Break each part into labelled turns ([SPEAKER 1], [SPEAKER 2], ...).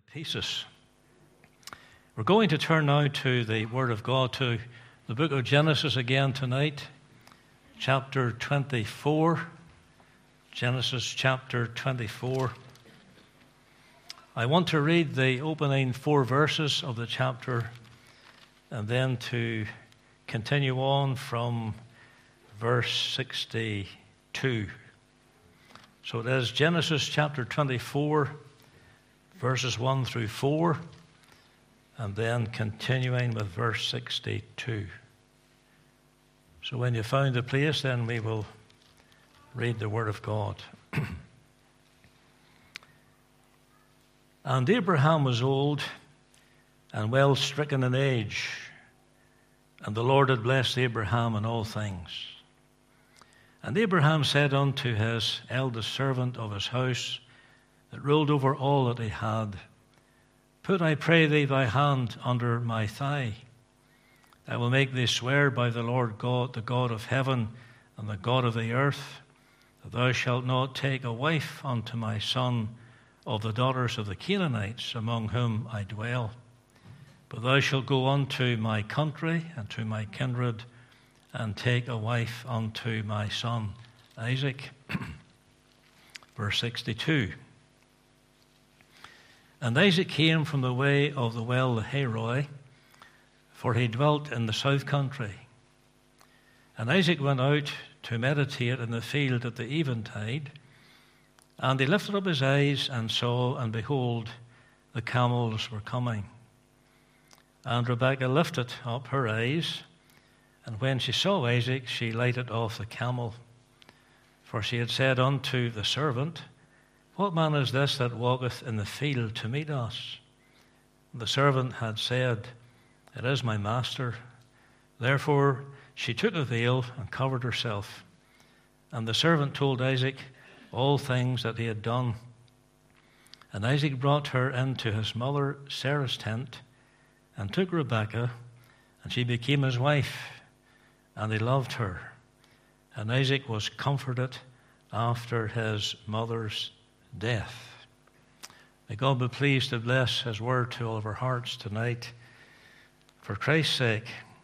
[SPEAKER 1] pieces. We're going to turn now to the Word of God, to the book of Genesis again tonight, chapter 24. Genesis chapter 24. I want to read the opening 4 verses of the chapter and then to continue on from verse 62. So it is Genesis chapter 24, verses 1 through 4, and then continuing with verse 62. So when you found the place, then we will read the Word of God. And Abraham was old and well stricken in age, and the Lord had blessed Abraham in all things. And Abraham said unto his eldest servant of his house, that ruled over all that he had, Put, I pray thee, thy hand under my thigh. I will make thee swear by the Lord God, the God of heaven and the God of the earth, that thou shalt not take a wife unto my son of the daughters of the Canaanites, among whom I dwell. But thou shalt go unto my country and to my kindred, and take a wife unto my son Isaac. Verse 62. And Isaac came from the way of the well Lahairoi, for he dwelt in the south country. And Isaac went out to meditate in the field at the eventide, and he lifted up his eyes and saw, and behold, the camels were coming. And Rebekah lifted up her eyes, and when she saw Isaac, she lighted off the camel. For she had said unto the servant, What man is this that walketh in the field to meet us? And the servant had said, It is my master. Therefore she took a veil and covered herself. And the servant told Isaac all things that he had done. And Isaac brought her into his mother Sarah's tent, and took Rebekah, and she became his wife, and he loved her. And Isaac was comforted after his mother's death. May God be pleased to bless his word to all of our hearts tonight. For Christ's sake,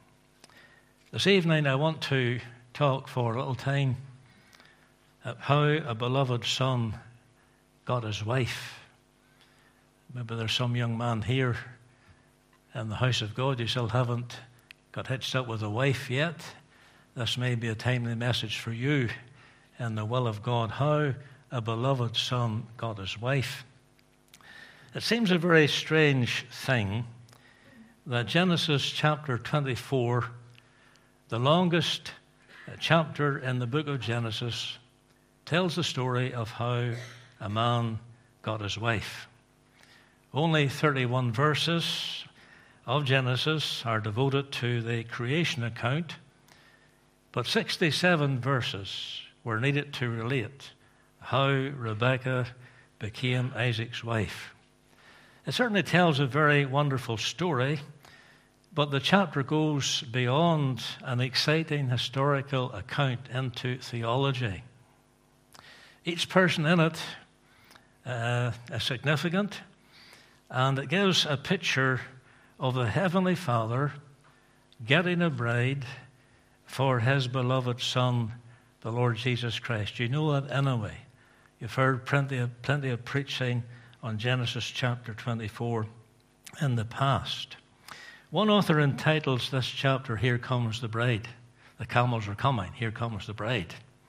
[SPEAKER 1] this evening I want to talk for a little time at how a beloved son got his wife. Maybe there's some young man here in the house of God, you still haven't got hitched up with a wife yet. This may be a timely message for you in the will of God, how a beloved son got his wife. It seems a very strange thing that Genesis chapter 24, the longest chapter in the book of Genesis, tells the story of how a man got his wife. Only 31 verses of Genesis are devoted to the creation account, but 67 verses were needed to relate how Rebekah became Isaac's wife. It certainly tells a very wonderful story, but the chapter goes beyond an exciting historical account into theology. Each person in it is significant, and it gives a picture of the Heavenly Father getting a bride for his beloved Son, the Lord Jesus Christ. You know that anyway. You've heard plenty of preaching on Genesis chapter 24 in the past. One author entitles this chapter, Here Comes the Bride. The camels are coming. Here comes the bride.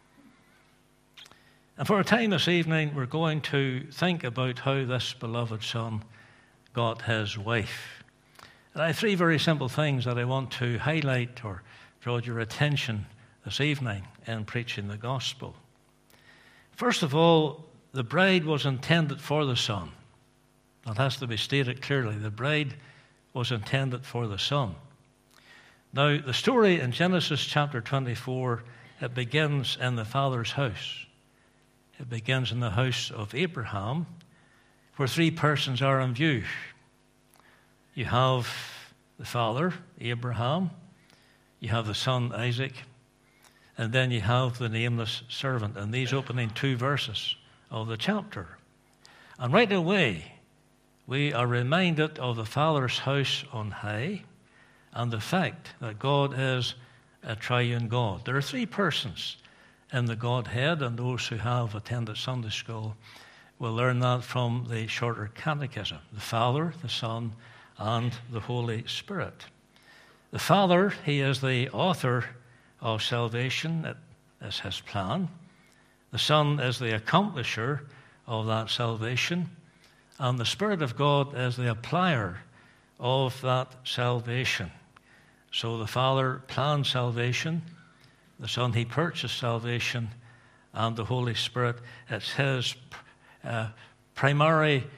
[SPEAKER 1] And for a time this evening, we're going to think about how this beloved son got his wife. And I have 3 very simple things that I want to highlight or draw your attention this evening in preaching the gospel. First of all, the bride was intended for the son. That has to be stated clearly. The bride was intended for the son. Now, the story in Genesis chapter 24, it begins in the father's house. It begins in the house of Abraham, where 3 persons are in view. You have the father, Abraham, you have the son, Isaac, and then you have the nameless servant in these opening 2 verses of the chapter. And right away, we are reminded of the Father's house on high and the fact that God is a triune God. There are three persons in the Godhead, and those who have attended Sunday school will learn that from the shorter catechism: the Father, the Son, and the Holy Spirit. The Father, he is the author of salvation. It is his plan. The Son is the accomplisher of that salvation. And the Spirit of God is the applier of that salvation. So the Father planned salvation. The Son, he purchased salvation. And the Holy Spirit, it's his primary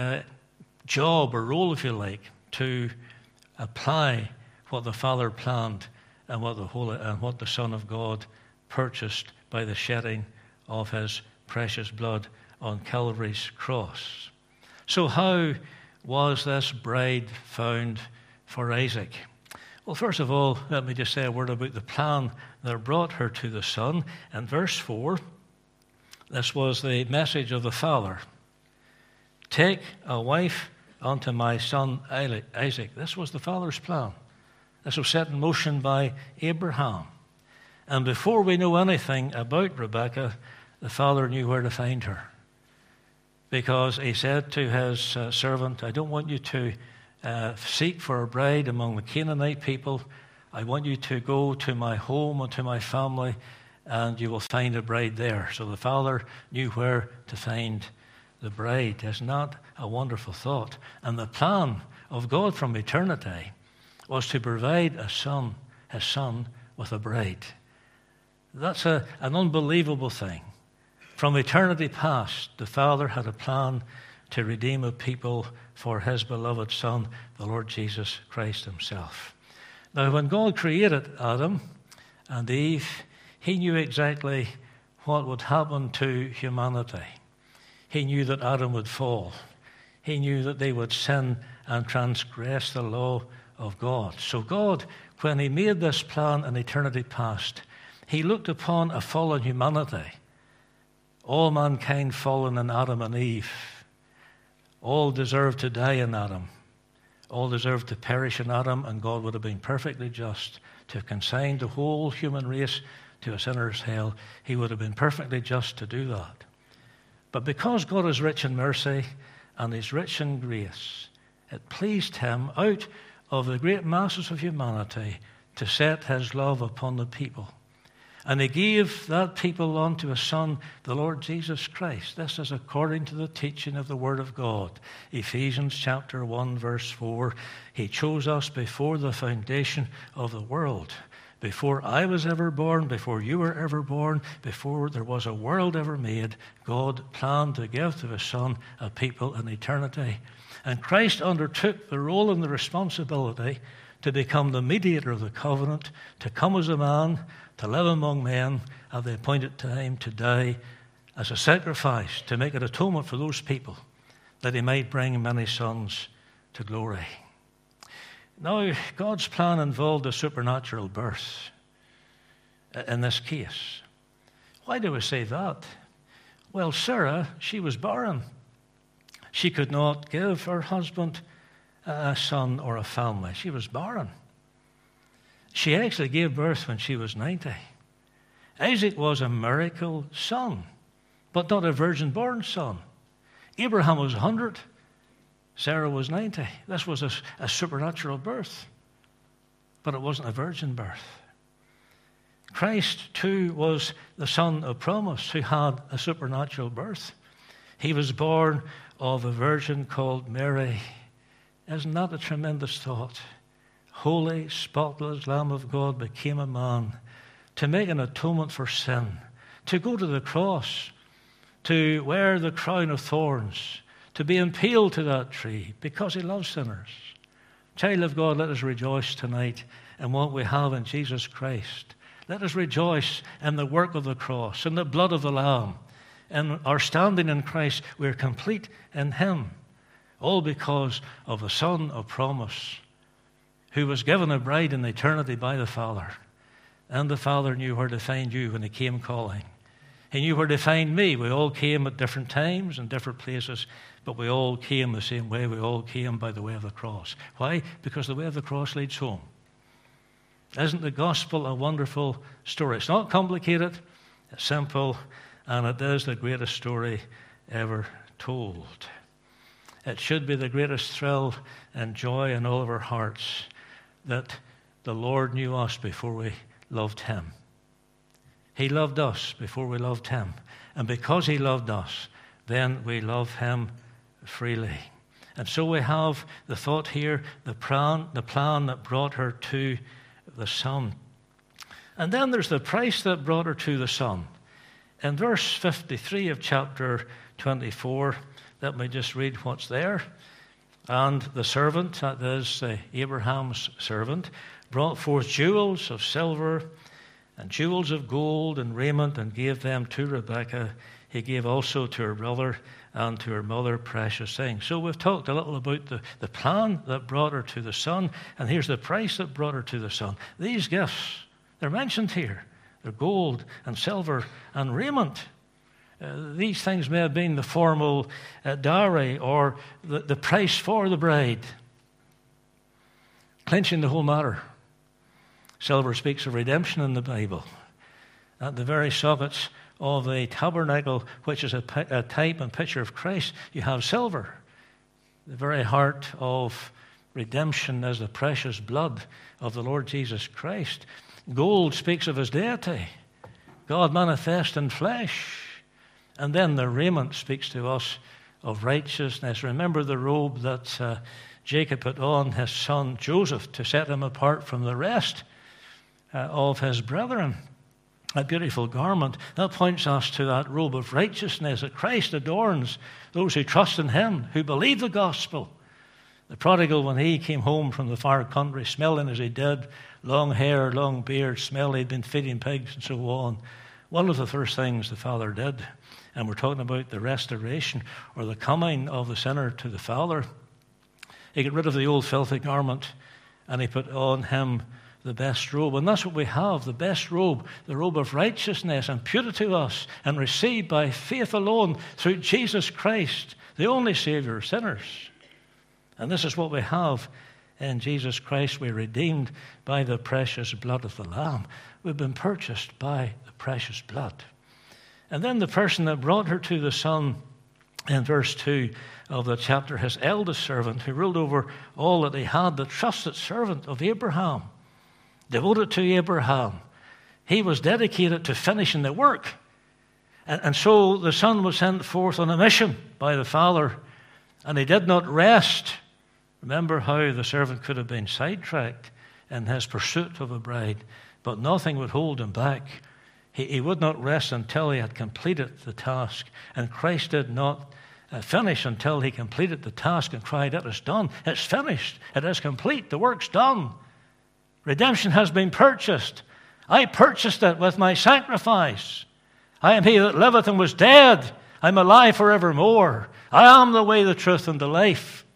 [SPEAKER 1] job or role, if you like, to apply what the Father planned and what the Son of God purchased by the shedding of his precious blood on Calvary's cross. So how was this bride found for Isaac? Well, first of all, let me just say a word about the plan that brought her to the Son. In verse 4, this was the message of the Father. Take a wife unto my son Isaac. This was the Father's plan. This was set in motion by Abraham. And before we know anything about Rebekah, the Father knew where to find her. Because he said to his servant, I don't want you to seek for a bride among the Canaanite people. I want you to go to my home and to my family, and you will find a bride there. So the Father knew where to find the bride. Isn't that a wonderful thought? And the plan of God from eternity was to provide his son, with a bride. That's an unbelievable thing. From eternity past, the Father had a plan to redeem a people for his beloved Son, the Lord Jesus Christ himself. Now, when God created Adam and Eve, he knew exactly what would happen to humanity. He knew that Adam would fall. He knew that they would sin and transgress the law of God. So God, when he made this plan in eternity past, he looked upon a fallen humanity, all mankind fallen in Adam and Eve. All deserved to die in Adam. All deserved to perish in Adam, and God would have been perfectly just to have consigned the whole human race to a sinner's hell. He would have been perfectly just to do that. But because God is rich in mercy and is rich in grace, it pleased him, out of the great masses of humanity, to set his love upon the people. And he gave that people unto his Son, the Lord Jesus Christ. This is according to the teaching of the Word of God. Ephesians chapter 1, verse 4. He chose us before the foundation of the world. Before I was ever born, before you were ever born, before there was a world ever made, God planned to give to his Son a people in eternity. And Christ undertook the role and the responsibility to become the mediator of the covenant, to come as a man, to live among men at the appointed time, to die as a sacrifice, to make an atonement for those people, that he might bring many sons to glory. Now, God's plan involved a supernatural birth in this case. Why do we say that? Well, Sarah, she was barren. She could not give her husband a son or a family. She was barren. She actually gave birth when she was 90. Isaac was a miracle son, but not a virgin-born son. Abraham was 100. Sarah was 90. This was a supernatural birth, but it wasn't a virgin birth. Christ, too, was the son of promise who had a supernatural birth. He was born of a virgin called Mary. Isn't that a tremendous thought? Holy, spotless Lamb of God became a man to make an atonement for sin, to go to the cross, to wear the crown of thorns, to be impaled to that tree because he loves sinners. Child of God, let us rejoice tonight in what we have in Jesus Christ. Let us rejoice in the work of the cross, in the blood of the Lamb. In our standing in Christ, we are complete in him, all because of the Son of promise, who was given a bride in eternity by the Father. And the Father knew where to find you when he came calling. He knew where to find me. We all came at different times and different places, but we all came the same way. We all came by the way of the cross. Why? Because the way of the cross leads home. Isn't the gospel a wonderful story? It's not complicated, it's simple, and it is the greatest story ever told. It should be the greatest thrill and joy in all of our hearts that the Lord knew us before we loved him. He loved us before we loved him. And because he loved us, then we love him freely. And so we have the thought here, the plan that brought her to the Son. And then there's the price that brought her to the Son. In verse 53 of chapter 24, let me just read what's there. And the servant, that is Abraham's servant, brought forth jewels of silver and jewels of gold and raiment, and gave them to Rebekah. He gave also to her brother and to her mother precious things. So we've talked a little about the plan that brought her to the Son, and here's the price that brought her to the Son. These gifts, they're mentioned here. They're gold and silver and raiment. These things may have been the formal dowry or the price for the bride. Clinching the whole matter. Silver speaks of redemption in the Bible. At the very sockets of the tabernacle, which is a type and picture of Christ, you have silver. The very heart of redemption is the precious blood of the Lord Jesus Christ. Gold speaks of his deity, God manifest in flesh. And then the raiment speaks to us of righteousness. Remember the robe that Jacob put on his son Joseph to set him apart from the rest of his brethren. A beautiful garment. That points us to that robe of righteousness that Christ adorns those who trust in him, who believe the gospel. The prodigal, when he came home from the far country, smelling as he did, long hair, long beard, smell he'd been feeding pigs and so on, one of the first things the Father did, and we're talking about the restoration or the coming of the sinner to the Father, he got rid of the old filthy garment and he put on him the best robe. And that's what we have, the best robe, the robe of righteousness, imputed to us and received by faith alone through Jesus Christ, the only Savior of sinners. And this is what we have in Jesus Christ. We're redeemed by the precious blood of the Lamb. We've been purchased by the precious blood. And then the person that brought her to the Son in verse 2 of the chapter, his eldest servant, who ruled over all that he had, the trusted servant of Abraham, devoted to Abraham. He was dedicated to finishing the work. And so the Son was sent forth on a mission by the Father, and he did not rest. Remember how the servant could have been sidetracked in his pursuit of a bride, but nothing would hold him back. He would not rest until he had completed the task. And Christ did not finish until he completed the task and cried, "It is done. It's finished. It is complete. The work's done. Redemption has been purchased. I purchased it with my sacrifice. I am he that liveth and was dead. I'm alive forevermore. I am the way, the truth, and the life."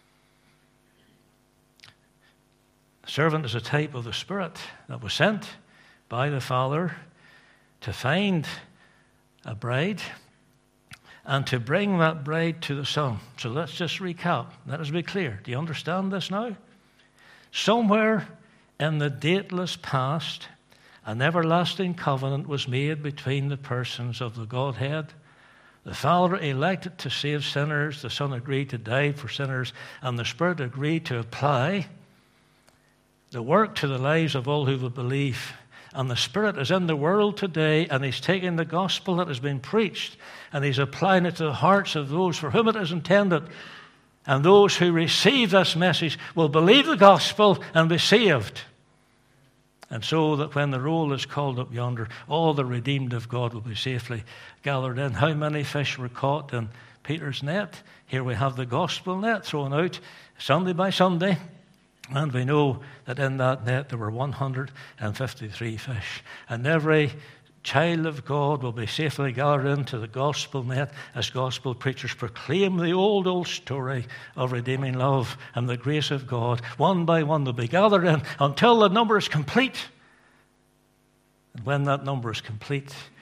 [SPEAKER 1] The servant is a type of the Spirit that was sent by the Father to find a bride and to bring that bride to the Son. So let's just recap. Let us be clear. Do you understand this now? Somewhere in the dateless past, an everlasting covenant was made between the persons of the Godhead. The Father elected to save sinners, the Son agreed to die for sinners, and the Spirit agreed to apply the work to the lives of all who will believe. And the Spirit is in the world today, and he's taking the gospel that has been preached, and he's applying it to the hearts of those for whom it is intended. And those who receive this message will believe the gospel and be saved. And so that when the roll is called up yonder, all the redeemed of God will be safely gathered in. How many fish were caught in Peter's net? Here we have the gospel net thrown out Sunday by Sunday. And we know that in that net there were 153 fish. And every child of God will be safely gathered into the gospel net as gospel preachers proclaim the old story of redeeming love and the grace of God. One by one they'll be gathered in until the number is complete. And when that number is complete,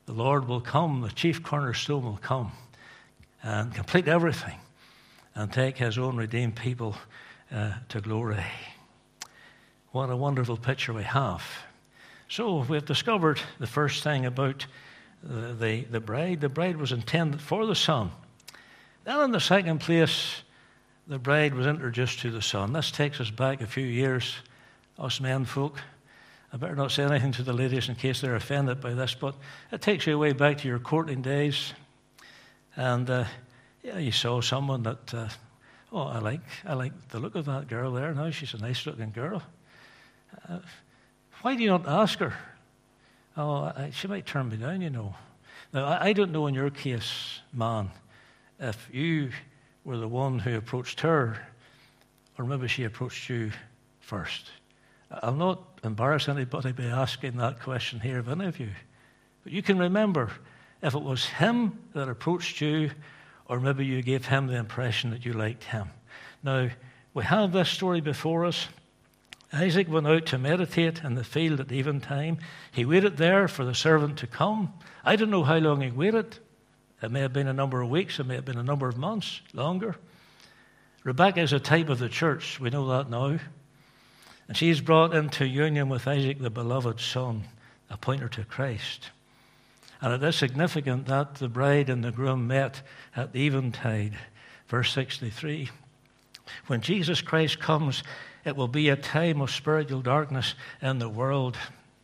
[SPEAKER 1] the Lord will come, the chief cornerstone will come and complete everything and take his own redeemed people to glory. What a wonderful picture we have. So we've discovered the first thing about the bride. The bride was intended for the Son. Then in the second place, the bride was introduced to the Son. This takes us back a few years, us men folk. I better not say anything to the ladies in case they're offended by this, but it takes you way back to your courting days. And you saw someone that, I like the look of that girl there. Now she's a nice-looking girl. Why do you not ask her? She might turn me down, you know. Now, I don't know in your case, man, if you were the one who approached her, or maybe she approached you first. I'll not embarrass anybody by asking that question here of any of you. But you can remember if it was him that approached you, or maybe you gave him the impression that you liked him. Now, we have this story before us. Isaac went out to meditate in the field at eventime. He waited there for the servant to come. I don't know how long he waited. It may have been a number of weeks. It may have been a number of months, longer. Rebekah is a type of the church. We know that now. And she's brought into union with Isaac, the beloved son, a pointer to Christ. And it is significant that the bride and the groom met at eventide. Verse 63. When Jesus Christ comes, it will be a time of spiritual darkness in the world.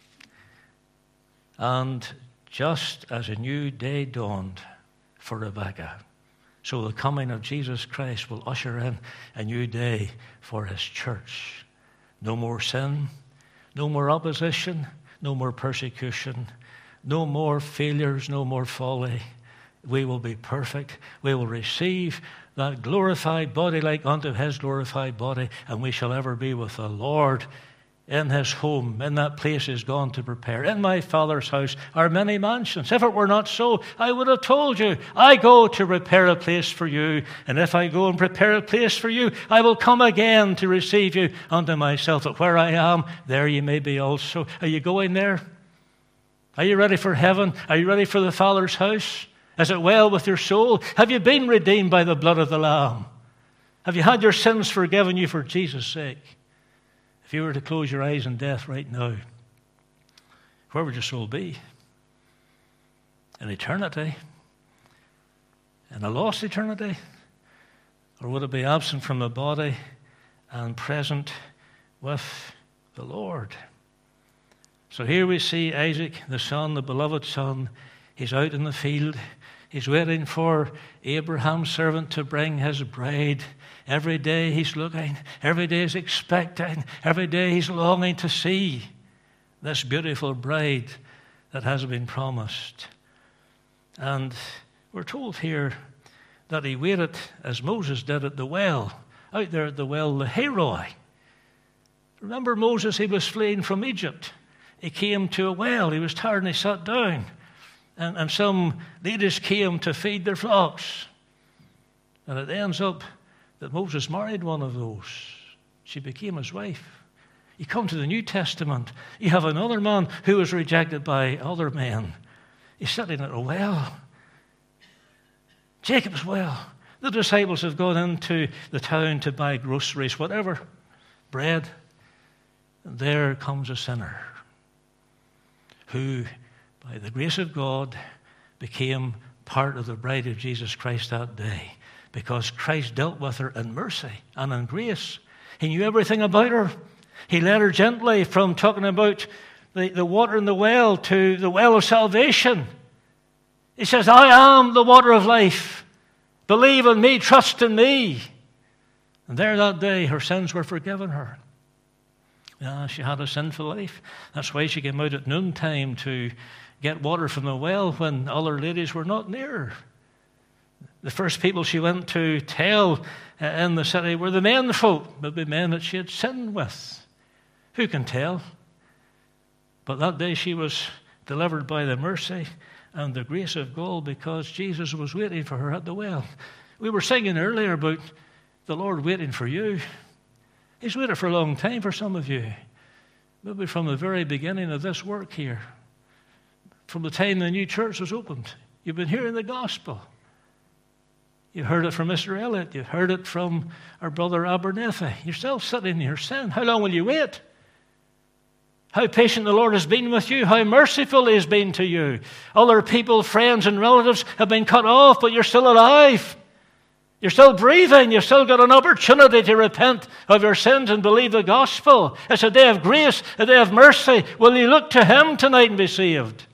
[SPEAKER 1] And just as a new day dawned for Rebekah, so the coming of Jesus Christ will usher in a new day for his church. No more sin, no more opposition, no more persecution, no more failures, no more folly. We will be perfect. We will receive that glorified body like unto his glorified body, and we shall ever be with the Lord in his home, in that place he's gone to prepare. In my Father's house are many mansions. If it were not so, I would have told you, I go to prepare a place for you. And if I go and prepare a place for you, I will come again to receive you unto myself, that where I am, there you may be also. Are you going there? Are you ready for heaven? Are you ready for the Father's house? Is it well with your soul? Have you been redeemed by the blood of the Lamb? Have you had your sins forgiven you for Jesus' sake? If you were to close your eyes in death right now, where would your soul be? In eternity? In a lost eternity? Or would it be absent from the body and present with the Lord? So here we see Isaac, the son, the beloved son. He's out in the field. He's waiting for Abraham's servant to bring his bride. Every day he's looking. Every day he's expecting. Every day he's longing to see this beautiful bride that has been promised. And we're told here that he waited as Moses did at the well, out there at the well, Lahairoi. Remember Moses, he was fleeing from Egypt. He came to a well. He was tired and he sat down. And some leaders came to feed their flocks. And it ends up that Moses married one of those. She became his wife. You come to the New Testament, you have another man who was rejected by other men. He's sitting at a well. Jacob's well. The disciples have gone into the town to buy groceries, whatever, bread. And there comes a sinner who, by the grace of God, became part of the bride of Jesus Christ that day, because Christ dealt with her in mercy and in grace. He knew everything about her. He led her gently from talking about the water in the well to the well of salvation. He says, I am the water of life. Believe in me, trust in me. And there that day, her sins were forgiven her. Yeah, she had a sinful life. That's why she came out at noontime to get water from the well when other ladies were not near her. The first people she went to tell in the city were the men folk, maybe men that she had sinned with. Who can tell? But that day she was delivered by the mercy and the grace of God, because Jesus was waiting for her at the well. We were singing earlier about the Lord waiting for you. He's waited for a long time for some of you. Maybe from the very beginning of this work here. from the time the new church was opened. You've been hearing the gospel. You heard it from Mr. Elliott. You heard it from our brother Abernethy. You're still sitting in your sin. How long will you wait? How patient the Lord has been with you. How merciful He has been to you. Other people, friends and relatives have been cut off, but you're still alive. You're still breathing. You've still got an opportunity to repent of your sins and believe the gospel. It's a day of grace, a day of mercy. Will you look to Him tonight and be saved?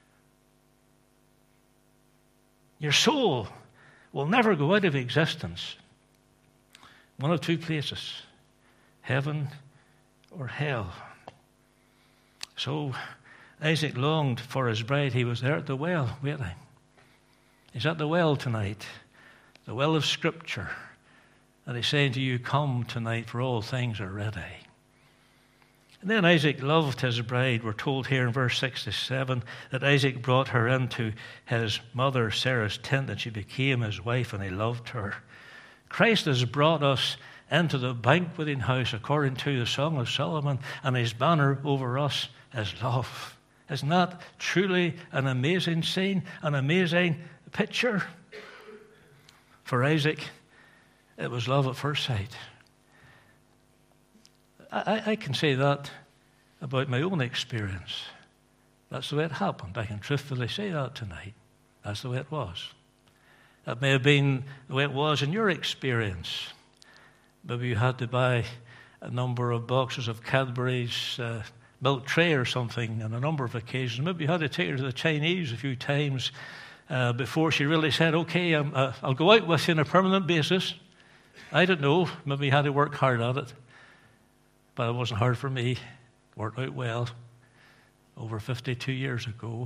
[SPEAKER 1] Your soul will never go out of existence. One of two places, heaven or hell. So Isaac longed for his bride. He was there at the well waiting. He's at the well tonight, the well of Scripture. And he's saying to you, come tonight, for all things are ready. And then Isaac loved his bride. We're told here in verse 67 that Isaac brought her into his mother Sarah's tent, and she became his wife, and he loved her. Christ has brought us into the banqueting house according to the Song of Solomon, and his banner over us is love. Isn't that truly an amazing scene, an amazing picture? For Isaac, it was love at first sight. I can say that about my own experience. That's the way it happened. I can truthfully say that tonight. That's the way it was. That may have been the way it was in your experience. Maybe you had to buy a number of boxes of Cadbury's milk tray or something on a number of occasions. Maybe you had to take her to the Chinese a few times before she really said, okay, I'll go out with you on a permanent basis. I don't know. Maybe you had to work hard at it. But it wasn't hard for me. It worked out well over 52 years ago.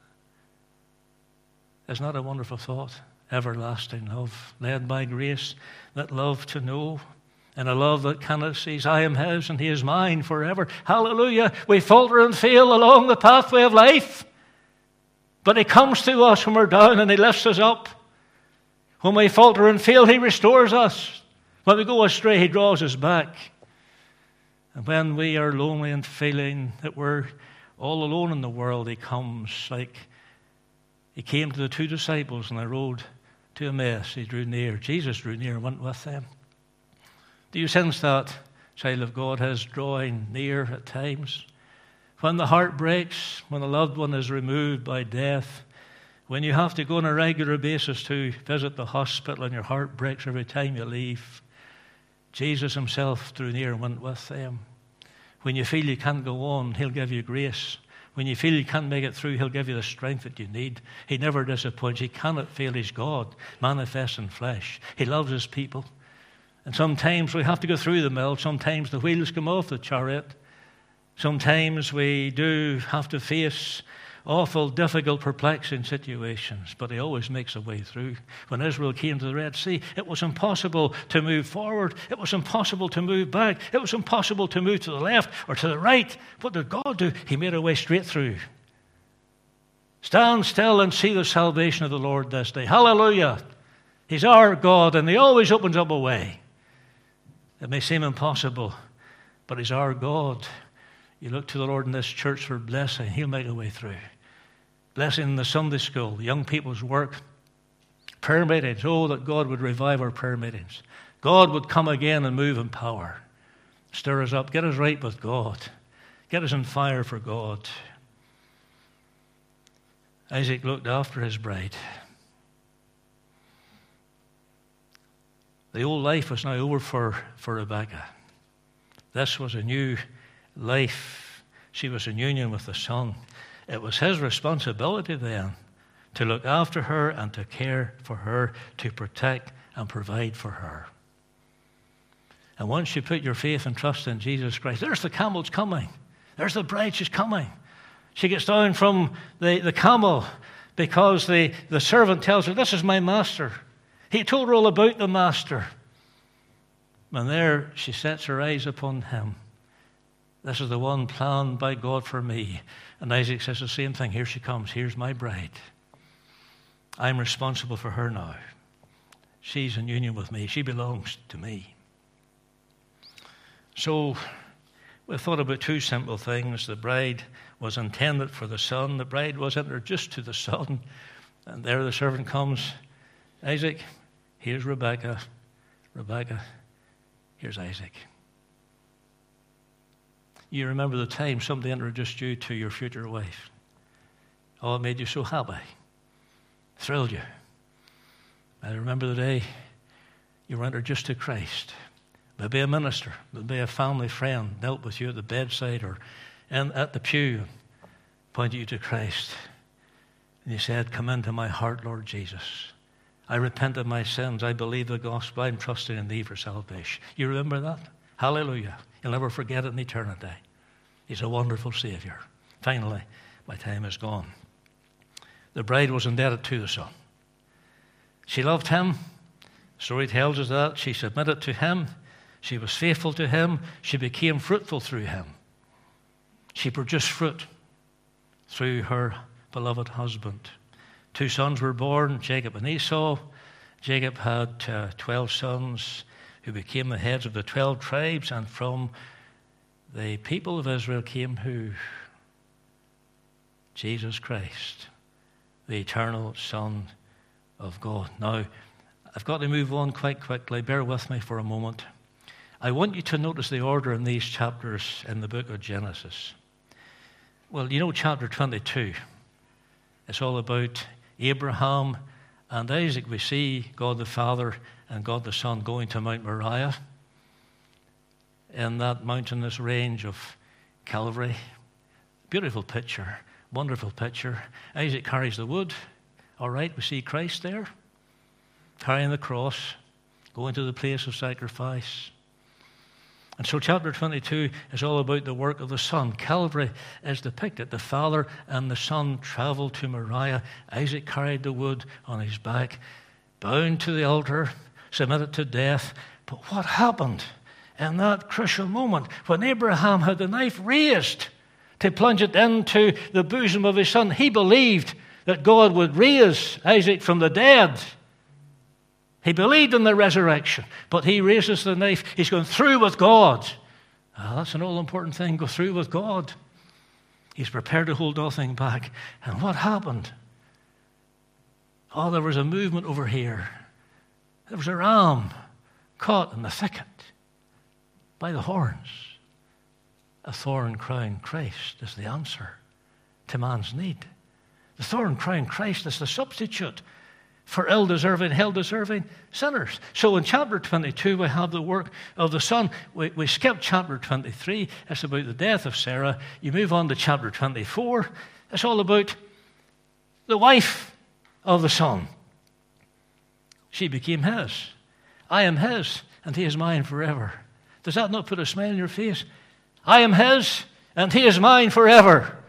[SPEAKER 1] Isn't that a wonderful thought? Everlasting love, led by grace, that love to know, and a love that cannot cease. I am His and He is mine forever. Hallelujah. We falter and fail along the pathway of life, but He comes to us when we're down and He lifts us up. When we falter and fail, He restores us. When we go astray, He draws us back. And when we are lonely and feeling that we're all alone in the world, He comes like He came to the two disciples on the road to Emmaus. He drew near. Jesus drew near and went with them. Do you sense that, child of God, His drawing near at times? When the heart breaks, when a loved one is removed by death, when you have to go on a regular basis to visit the hospital and your heart breaks every time you leave, Jesus Himself drew near and went with them. When you feel you can't go on, He'll give you grace. When you feel you can't make it through, He'll give you the strength that you need. He never disappoints. He cannot fail. He's God, manifest in flesh. He loves His people. And sometimes we have to go through the mill. Sometimes the wheels come off the chariot. Sometimes we do have to face awful, difficult, perplexing situations, but He always makes a way through. When Israel came to the Red Sea, it was impossible to move forward. It was impossible to move back. It was impossible to move to the left or to the right. What did God do? He made a way straight through. Stand still and see the salvation of the Lord this day. Hallelujah. He's our God, and He always opens up a way. It may seem impossible, but He's our God. You look to the Lord in this church for blessing. He'll make a way through. Blessing in the Sunday school, the young people's work, prayer meetings. Oh, that God would revive our prayer meetings. God would come again and move in power. Stir us up. Get us right with God. Get us on fire for God. Isaac looked after his bride. The old life was now over for Rebekah. This was a new life. She was in union with the Son. It was his responsibility then to look after her and to care for her, to protect and provide for her. And once you put your faith and trust in Jesus Christ, there's the camel's coming. There's the bride, she's coming. She gets down from the camel because the servant tells her, this is my master. He told her all about the master. And there she sets her eyes upon him. This is the one planned by God for me. And Isaac says the same thing. Here she comes. Here's my bride. I'm responsible for her now. She's in union with me. She belongs to me. So We thought about two simple things. The bride was intended for the son. The bride was introduced to the son. And there the servant comes. Isaac, here's Rebekah. Rebekah, here's Isaac. You remember the time somebody introduced you to your future wife. Oh, it made you so happy. Thrilled you. I remember the day you were introduced to Christ. Maybe a minister, maybe a family friend knelt with you at the bedside or at the pew, pointed you to Christ. And you said, come into my heart, Lord Jesus. I repent of my sins. I believe the gospel. I'm trusting in thee for salvation. You remember that? Hallelujah. You'll never forget it in eternity. He's a wonderful Savior. Finally, my time is gone. The bride was indebted to the son. She loved him. The story tells us that. She submitted to him. She was faithful to him. She became fruitful through him. She produced fruit through her beloved husband. 2 sons were born, Jacob and Esau. Jacob had 12 sons who became the heads of the 12 tribes, and from the people of Israel came who? Jesus Christ, the eternal Son of God. Now, I've got to move on quite quickly. Bear with me for a moment. I want you to notice the order in these chapters in the book of Genesis. Well, you know chapter 22. It's all about Abraham and Isaac. We see God the Father and God the Son going to Mount Moriah in that mountainous range of Calvary. Beautiful picture, wonderful picture. Isaac carries the wood. All right, we see Christ there, carrying the cross, going to the place of sacrifice. And so chapter 22 is all about the work of the Son. Calvary is depicted. The Father and the Son traveled to Moriah. Isaac carried the wood on his back, bound to the altar, submitted to death. But what happened in that crucial moment when Abraham had the knife raised to plunge it into the bosom of his son? He believed that God would raise Isaac from the dead. He believed in the resurrection, but he raises the knife. He's going through with God. That's an all-important thing, go through with God. He's prepared to hold nothing back. And what happened? Oh, there was a movement over here. There was a ram caught in the thicket by the horns. A thorn-crowned Christ is the answer to man's need. The thorn-crowned Christ is the substitute for ill-deserving, hell-deserving sinners. So in chapter 22, we have the work of the Son. We skip chapter 23. It's about the death of Sarah. You move on to chapter 24. It's all about the wife of the Son. She became his. I am his, and he is mine forever. Does that not put a smile on your face? I am his, and he is mine forever.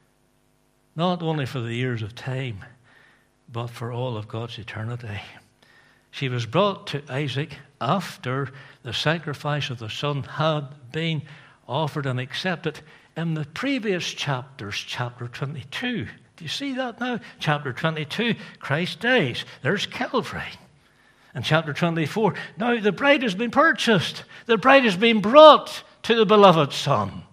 [SPEAKER 1] Not only for the years of time, but for all of God's eternity. She was brought to Isaac after the sacrifice of the son had been offered and accepted in the previous chapters, chapter 22. Do you see that now? Chapter 22, Christ dies. There's Calvary. In chapter 24, now the bride has been purchased. The bride has been brought to the beloved Son.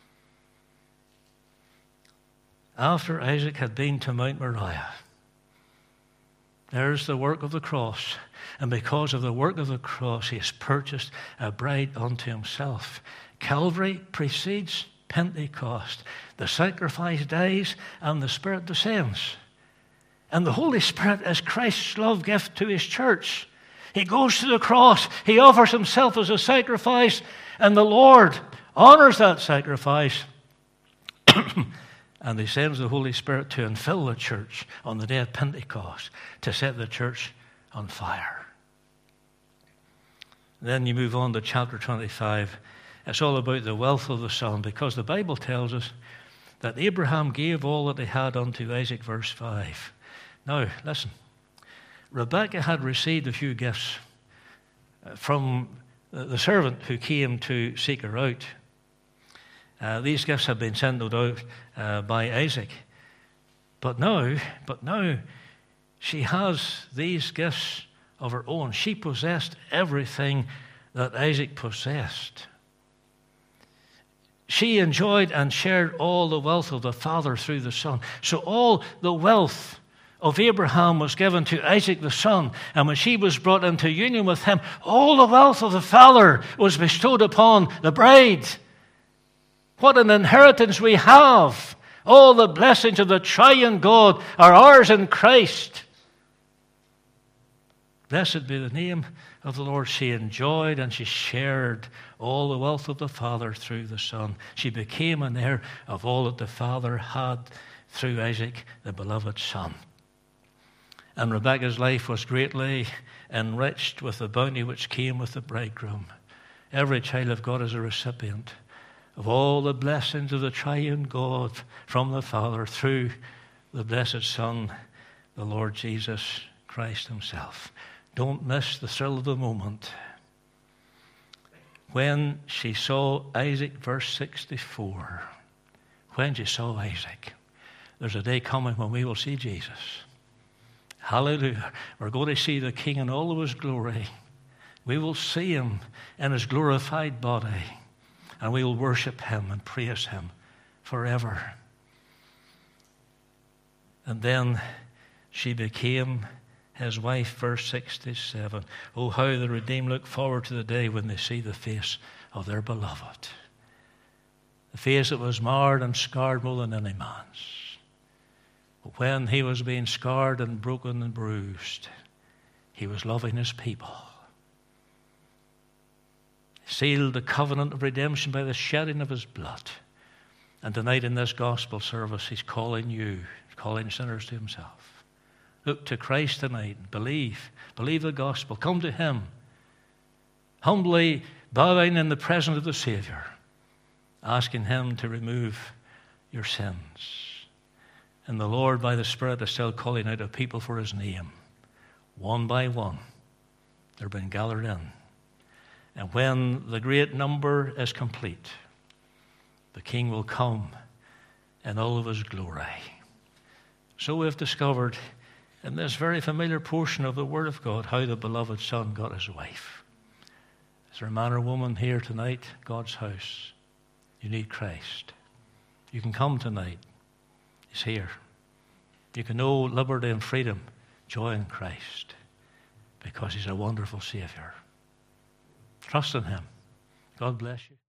[SPEAKER 1] After Isaac had been to Mount Moriah, there's the work of the cross. And because of the work of the cross, he has purchased a bride unto himself. Calvary precedes Pentecost. The sacrifice dies and the Spirit descends. And the Holy Spirit is Christ's love gift to his church. He goes to the cross. He offers himself as a sacrifice. And the Lord honors that sacrifice. And he sends the Holy Spirit to infill the church on the day of Pentecost to set the church on fire. Then you move on to chapter 25. It's all about the wealth of the Son, because the Bible tells us that Abraham gave all that he had unto Isaac, verse 5. Now, listen. Rebekah had received a few gifts from the servant who came to seek her out. These gifts have been sent out by Isaac. But now she has these gifts of her own. She possessed everything that Isaac possessed. She enjoyed and shared all the wealth of the Father through the Son. So all the wealth of Abraham was given to Isaac the son, and when she was brought into union with him, all the wealth of the Father was bestowed upon the bride. What an inheritance we have! All the blessings of the triune God are ours in Christ. Blessed be the name of the Lord. She enjoyed and she shared all the wealth of the Father through the Son. She became an heir of all that the Father had through Isaac, the beloved Son. And Rebekah's life was greatly enriched with the bounty which came with the bridegroom. Every child of God is a recipient of all the blessings of the triune God from the Father through the blessed Son, the Lord Jesus Christ himself. Don't miss the thrill of the moment. When she saw Isaac, verse 64, when she saw Isaac, there's a day coming when we will see Jesus. Hallelujah. We're going to see the King in all of his glory. We will see him in his glorified body, and we will worship him and praise him forever. And then she became his wife, verse 67. Oh, how the redeemed look forward to the day when they see the face of their beloved. The face that was marred and scarred more than any man's. But when he was being scarred and broken and bruised, he was loving his people. He sealed the covenant of redemption by the shedding of his blood. And tonight in this gospel service, he's calling you, calling sinners to himself. Look to Christ tonight. Believe the gospel. Come to him. Humbly bowing in the presence of the Savior, asking him to remove your sins. And the Lord, by the Spirit, is still calling out a people for his name. One by one, they're being gathered in. And when the great number is complete, the King will come in all of his glory. So we've discovered in this very familiar portion of the Word of God how the beloved Son got his wife. Is there a man or woman here tonight, God's house? You need Christ. You can come tonight. He's here. You can know liberty and freedom, joy in Christ, because he's a wonderful Savior. Trust in him. God bless you.